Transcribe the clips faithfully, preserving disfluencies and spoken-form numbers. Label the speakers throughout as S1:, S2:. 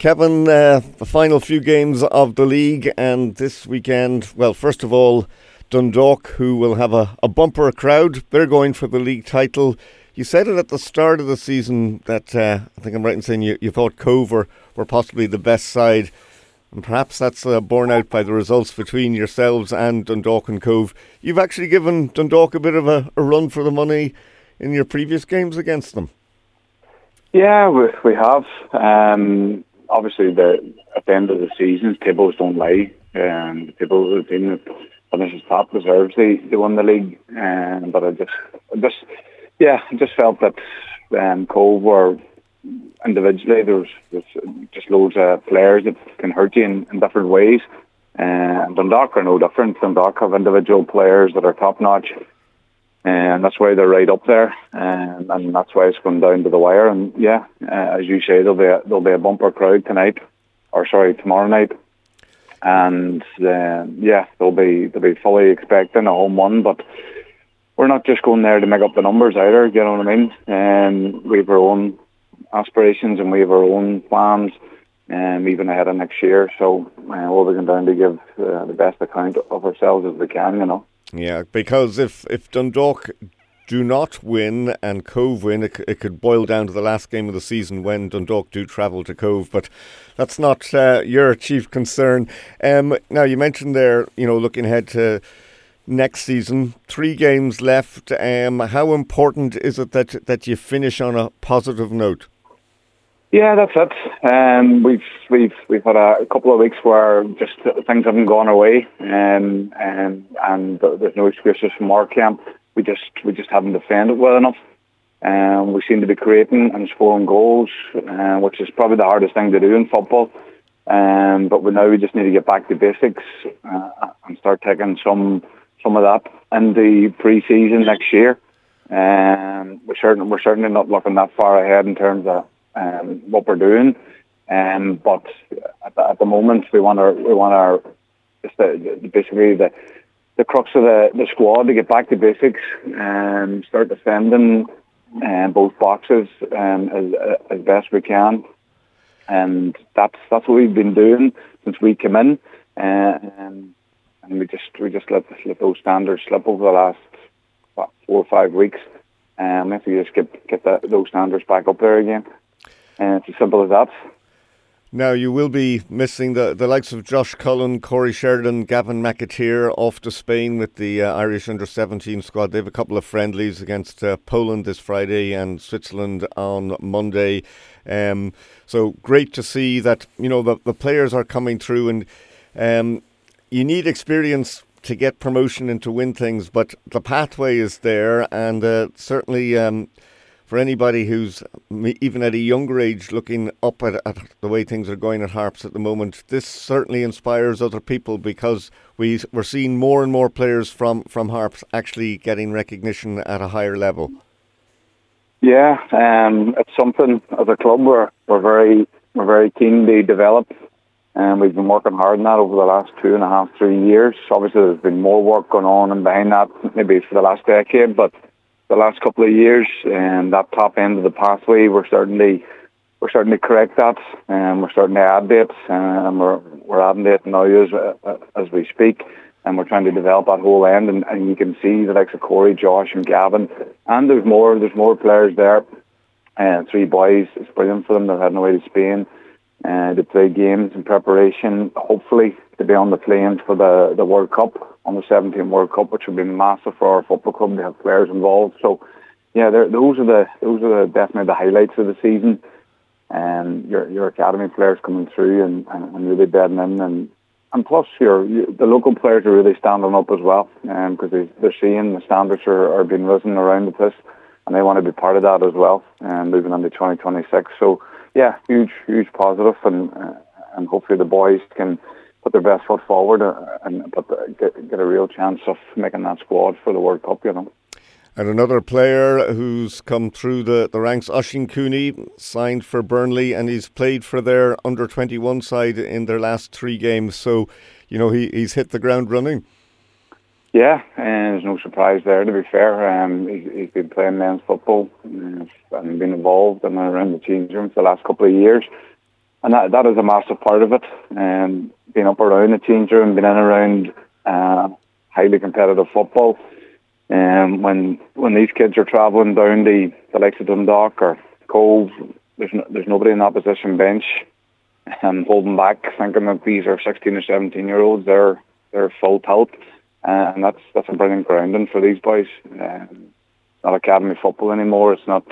S1: Kevin, uh, the final few games of the league, and this weekend, well, first of all, Dundalk, who will have a, a bumper crowd. They're going for the league title. You said it at the start of the season that, uh, I think I'm right in saying you, you thought Cove were, were possibly the best side. And perhaps that's uh, borne out by the results between yourselves and Dundalk and Cove. You've actually given Dundalk a bit of a, a run for the money in your previous games against them.
S2: Yeah, we, we have. Um, obviously, the, at the end of the season, tables don't lie. Um, the table, the team that finishes top deserves they, they won the league. Um, but I just, I just, yeah, I just felt that um, Cove were individually there was, there was just loads of players that can hurt you in, in different ways. And uh, Dundalk are no different. Dundalk have individual players that are top notch. And that's why they're right up there, and, and that's why it's going down to the wire. And yeah, uh, as you say, there'll be a, there'll be a bumper crowd tonight, or sorry, tomorrow night. And uh, yeah, they'll be they'll be fully expecting a home one. But we're not just going there to make up the numbers either. You know what I mean? And we have our own aspirations and we have our own plans, um, even ahead of next year. So uh, we'll be going down to give uh, the best account of ourselves as we can. You know.
S1: Yeah, because if, if Dundalk do not win and Cove win, it, it could boil down to the last game of the season when Dundalk do travel to Cove. But that's not uh, your chief concern. Um, now, you mentioned there, you know, looking ahead to next season, three games left. Um, how important is it that that you finish on a positive note?
S2: Yeah, that's it. Um, we've we've we've had a, a couple of weeks where just things haven't gone our way, and and and there's no excuses from our camp. We just we just haven't defended well enough, and um, we seem to be creating and scoring goals, uh, which is probably the hardest thing to do in football. Um, but we now we just need to get back to basics uh, and start taking some some of that in the pre-season next year. Um, we're certainly we're certainly not looking that far ahead in terms of Um, what we're doing, um, but at the, at the moment we want our we want our just the, the, basically the the crux of the, the squad to get back to basics and start defending um, both boxes um, as as best we can, and that's that's what we've been doing since we came in, uh, and and we just we just let let those standards slip over the last what, four or five weeks, and um, we have to just get get the, those standards back up there again. And it's as simple as that.
S1: Now, you will be missing the, the likes of Josh Cullen, Corey Sheridan, Gavin McAteer off to Spain with the uh, Irish under seventeen squad. They have a couple of friendlies against uh, Poland this Friday and Switzerland on Monday. Um, so great to see that, you know, the, the players are coming through, and um, you need experience to get promotion and to win things, but the pathway is there, and uh, certainly... Um, For anybody who's even at a younger age looking up at, at the way things are going at Harps at the moment, this certainly inspires other people, because we, we're seeing more and more players from, from Harps actually getting recognition at a higher level.
S2: Yeah, um, it's something as a club we're, we're very we're very keen to develop, and we've been working hard on that over the last two and a half, three years. Obviously, there's been more work going on and behind that maybe for the last decade, but the last couple of years, and that top end of the pathway, we're starting to we're starting to correct that, and we're starting to add dates, and we're we're adding it now as uh, as we speak, and we're trying to develop that whole end, and, and you can see the likes of Corey, Josh, and Gavin, and there's more there's more players there, and uh, three boys. It's brilliant for them. They're heading away to Spain, uh, to play games in preparation, hopefully to be on the planes for the the World Cup. On the seventeenth World Cup, which would be massive for our football club to have players involved. So, yeah, those are the those are the, definitely the highlights of the season. And your your academy players coming through and, and, and really bedding in, and and plus your, your the local players are really standing up as well, because um, they, they're seeing the standards are, are being risen around the place, and they want to be part of that as well, and moving into twenty twenty-six. So, yeah, huge huge positive, and uh, and hopefully the boys can put their best foot forward and put the, get, get a real chance of making that squad for the World Cup, you know.
S1: And another player who's come through the, the ranks, Oisín Cooney, signed for Burnley, and he's played for their under twenty-one side in their last three games. So, you know, he, he's hit the ground running.
S2: Yeah, and there's no surprise there, to be fair. Um, he, he's been playing men's football uh, and been involved in and around the change room for the last couple of years. and that that is a massive part of it. And being up around the change room, being in around uh, highly competitive football. And um, when when these kids are travelling down the, the likes of Dundalk or Cove, there's no, there's nobody in the opposition bench and holding back, thinking that these are sixteen or seventeen year olds. They're they're full tilt, uh, and that's that's a brilliant grounding for these boys. Um, it's not academy football anymore. It's not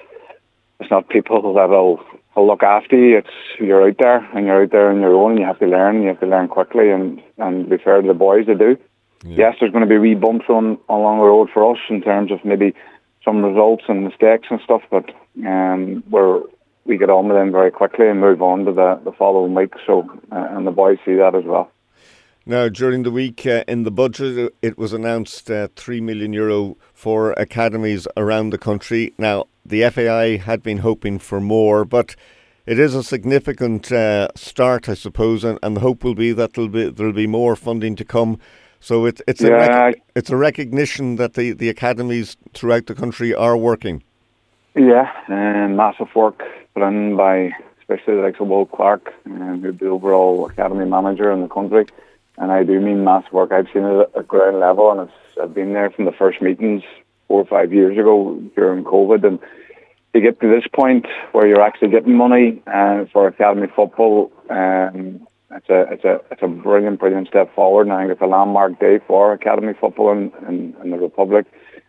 S2: it's not people that'll will look after you. It's you're out there and you're out there on your own. And you have to learn. You have to learn quickly, and and be fair to the boys, they do. Yeah. Yes, there's going to be wee bumps on along the road for us in terms of maybe some results and mistakes and stuff, but um, we're we get on with them very quickly and move on to the, the following week. So, uh, and the boys see that as well.
S1: Now, during the week uh, in the budget, it was announced uh, three million euro for academies around the country. Now, the F A I had been hoping for more, but it is a significant uh, start, I suppose, and, and the hope will be that there'll be there'll be more funding to come. So it, it's a
S2: yeah.
S1: rec- it's a recognition that the, the academies throughout the country are working.
S2: Yeah, and massive work put in by especially the likes of Will Clark, um, who's the overall academy manager in the country. And I do mean massive work. I've seen it at ground level, and it's, I've been there from the first meetings four or five years ago during COVID. And to get to this point where you're actually getting money uh, for academy football, um, it's a it's a it's a brilliant, brilliant step forward. And I think it's a landmark day for academy football in, in, in the Republic.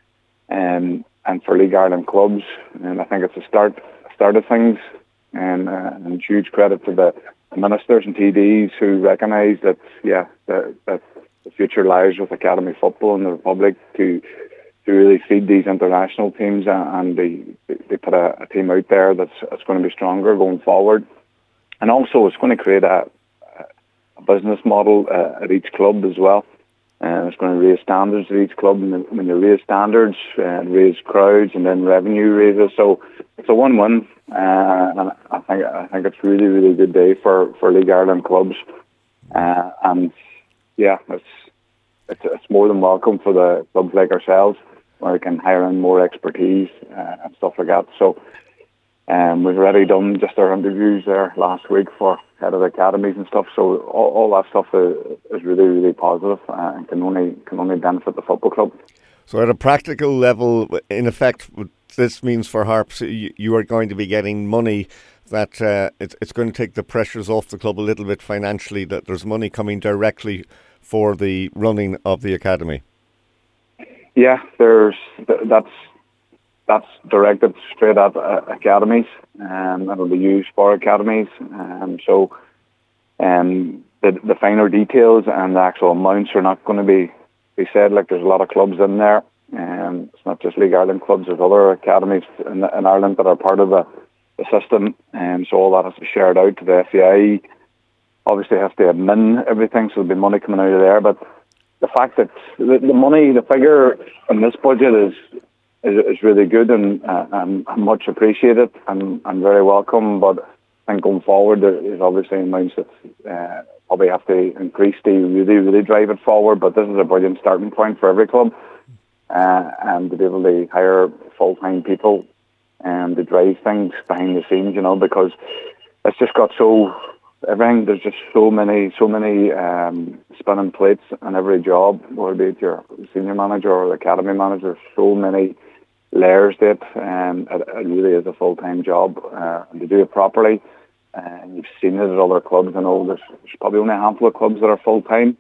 S2: Um, and for League Ireland clubs, and I think it's a start start of things, and, uh, and huge credit to the ministers and T Ds who recognise that yeah that, that the future lies with academy football in the Republic to to really feed these international teams, and they they put a, a team out there that's, that's going to be stronger going forward, and also it's going to create a, a business model uh, at each club as well. And it's going to raise standards at each club, and when you raise standards, uh, raise crowds, and then revenue raises. So it's a win-win, uh, and I think I think it's really, really good day for, for League Ireland clubs. Uh, and yeah, it's, it's it's more than welcome for the clubs like ourselves, where we can hire in more expertise uh, and stuff like that. So um, we've already done just our interviews there last week for head of the academies and stuff, so all, all that stuff is, is really, really positive uh, and can only can only benefit the football club.
S1: So at a practical level, in effect, what this means for Harps, you, you are going to be getting money that uh, it's, it's going to take the pressures off the club a little bit financially, that there's money coming directly for the running of the academy.
S2: Yeah, there's that's that's directed straight at uh, academies, and um, it'll be used for academies. Um, so um, the, the finer details and the actual amounts are not going to be, be said. Like, there's a lot of clubs in there, and um, it's not just League Ireland clubs. There's other academies in, in Ireland that are part of the, the system, and so all that has to be shared out to the F A I. Obviously, have to admin everything, so there'll be money coming out of there. But the fact that the, the money, the figure in this budget is is, is really good and, uh, and much appreciated and, and very welcome. But I think going forward, there is obviously amounts that uh, probably have to increase to really, really drive it forward. But this is a brilliant starting point for every club, uh, and to be able to hire full-time people and to drive things behind the scenes, you know, because it's just got so... Everything, there's just so many, so many um, spinning plates on every job, whether it be your senior manager or the academy manager. So many layers to it, and it, it really is a full-time job. Uh, and to do it properly, and uh, you've seen it at other clubs. I know there's, there's probably only a handful of clubs that are full-time,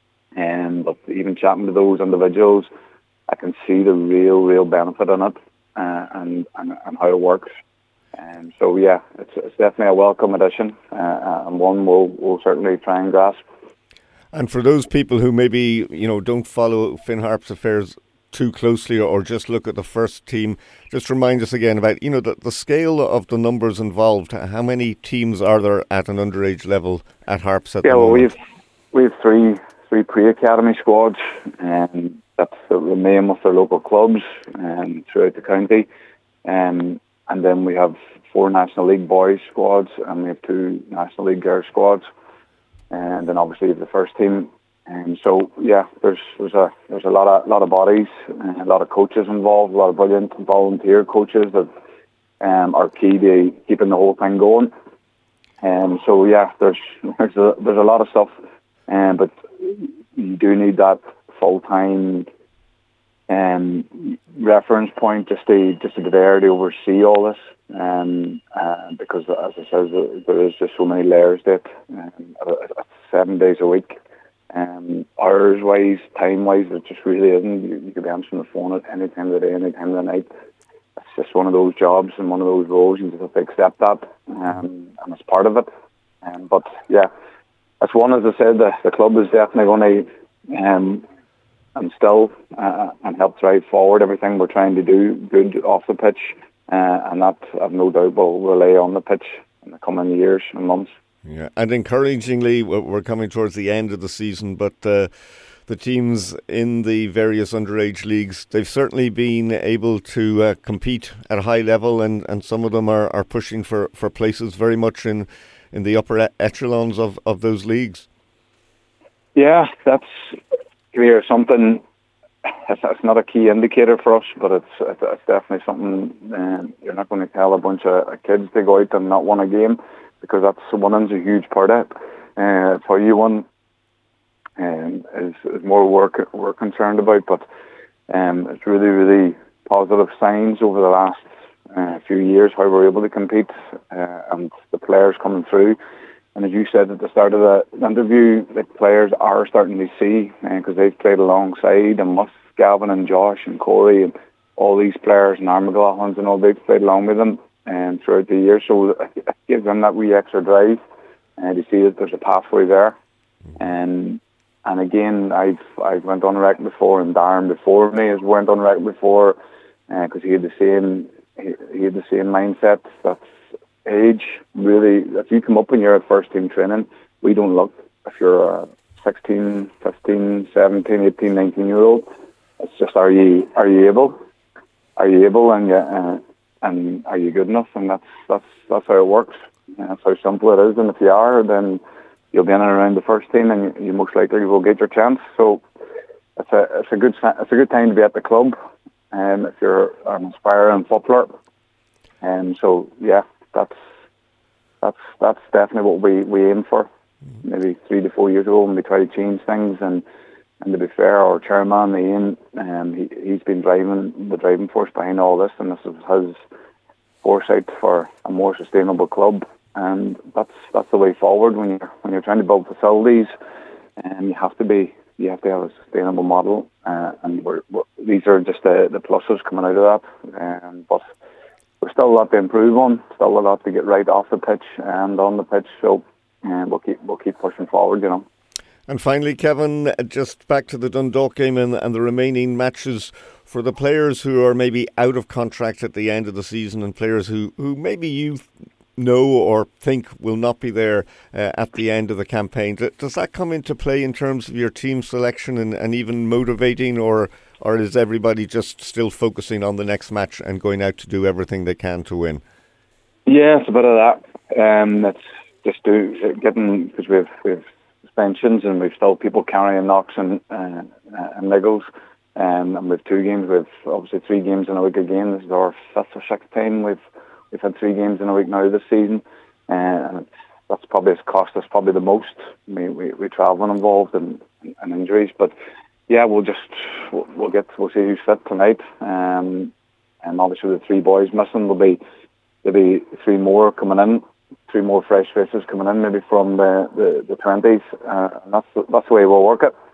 S2: and but even chatting to those individuals, I can see the real, real benefit in it, uh, and, and and how it works. And so, yeah, it's, it's definitely a welcome addition, uh, and one we'll, we'll certainly try and grasp.
S1: And for those people who maybe, you know, don't follow Finn Harps affairs too closely, or just look at the first team, just remind us again about, you know, the, the scale of the numbers involved. How many teams are there at an underage level at Harps at
S2: yeah,
S1: the
S2: well,
S1: moment?
S2: we've we've three three pre-academy squads, and that's the remain with their local clubs and throughout the county. Um, And then we have four National League boys squads, and we have two National League girls squads, and then obviously we have the first team. And so, yeah, there's there's a there's a lot of lot of bodies, and a lot of coaches involved, a lot of brilliant volunteer coaches that um, are key to keeping the whole thing going. Um, so yeah, there's there's a, there's a lot of stuff, um, but you do need that full time um, reference point just to just to be there to oversee all this. Um, uh, because as I said, there is just so many layers to it. Um, seven days a week, um, hours wise, time wise, it just really isn't. You, you could be answering the phone at any time of the day, any time of the night. It's just one of those jobs and one of those roles. You just have to accept that, um, and it's part of it. Um, but yeah, that's one. As I said, the, the club is definitely going to um, instill uh, and help drive forward everything we're trying to do good off the pitch. Uh, and that, I've no doubt, will relay on the pitch in the coming years and months.
S1: Yeah, and encouragingly, we're coming towards the end of the season, but uh, the teams in the various underage leagues, they've certainly been able to uh, compete at a high level, and, and some of them are, are pushing for, for places very much in, in the upper echelons of, of those leagues.
S2: Yeah, that's clear. Something... It's, it's not a key indicator for us, but it's it's, it's definitely something. Um, you're not going to tell a bunch of kids to go out and not win a game, because that's winning's a huge part of it. Uh, for you, one um, is, is more work we're concerned about, but um, it's really really positive signs over the last uh, few years how we're able to compete uh, and the players coming through. And as you said at the start of the interview, the players are starting to see, because uh, they've played alongside and with Gavin and Josh and Corey and all these players and Aaron McLaughlin's and all, they've played along with them um, throughout the year. So it gives them that wee extra drive uh, to see that there's a pathway there. And and again, I've I've went on rec before, and Darren before me has went on rec before, because uh, he had the same he, he had the same mindset. That's age, really. If you come up when you're at first team training, we don't look if you're a sixteen, fifteen, seventeen, eighteen, nineteen year old. It's just, are you are you able? Are you able and you, uh, and are you good enough? And that's that's that's how it works. And that's how simple it is. And if you are, then you'll be in and around the first team, and you, you most likely will get your chance. So it's a it's a good it's a good time to be at the club, um, if you're an aspiring footballer. And so yeah. That's that's that's definitely what we, we aim for. Maybe three to four years ago when we tried to change things, and, and to be fair, our chairman Ian, um, he he's been driving the driving force behind all this, and this is his foresight for a more sustainable club. And that's that's the way forward when you're when you're trying to build facilities, and you have to be you have to have a sustainable model. Uh, and we're, we're, these are just the, the pluses coming out of that. Um, but there's still a lot to improve on, still a lot to get right off the pitch and on the pitch. So uh, we'll keep we'll keep pushing forward, you know.
S1: And finally, Kevin, just back to the Dundalk game and, and the remaining matches for the players who are maybe out of contract at the end of the season, and players who, who maybe you know or think will not be there uh, at the end of the campaign. Does that come into play in terms of your team selection and, and even motivating, or or is everybody just still focusing on the next match and going out to do everything they can to win?
S2: Yeah, it's a bit of that. Um, it's just do, getting, because we have, we have suspensions and we've still people carrying knocks and, uh, and niggles. Um, and we've two games, we've obviously three games in a week again. This is our fifth or sixth time we've we've had three games in a week now this season. Uh, and it's, that's probably, it's cost us probably the most. We we, we travelling involved and, and injuries, but yeah, we'll just we'll, we'll get we'll see who's fit tonight. Um, and obviously the three boys missing, there'll be there'll be three more coming in, three more fresh faces coming in, maybe from the the, the twenties. Uh, and that's that's the way we'll work it.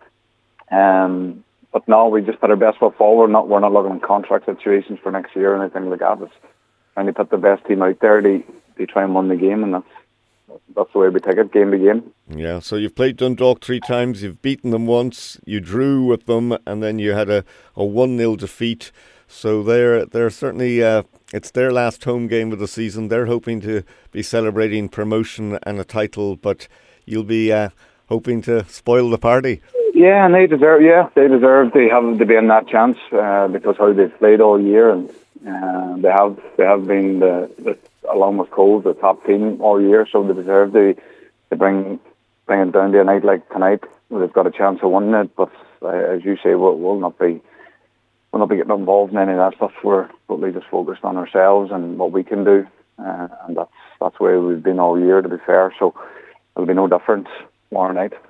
S2: Um, but no, we just put our best foot forward. Not we're not looking at contract situations for next year or anything like that. It's trying to put the best team out there to to try and win the game, and that's. That's the way we take it, game to game.
S1: Yeah, so you've played Dundalk three times, you've beaten them once, you drew with them, and then you had a, a one nil defeat. So they're, they're certainly, uh, it's their last home game of the season. They're hoping to be celebrating promotion and a title, but you'll be uh, hoping to spoil the party.
S2: Yeah, and they deserve, yeah, they deserve to have to be in that chance uh, because how they've played all year, and uh, they have they have been the, the along with Cole, the top team all year, so they deserve to, to bring bring it down to a night like tonight. They've got a chance of winning it, but uh, as you say, we'll, we'll not be we'll not be getting involved in any of that stuff. We're totally just focused on ourselves and what we can do, uh, and that's that's the way we've been all year, to be fair. So it'll be no different tomorrow night.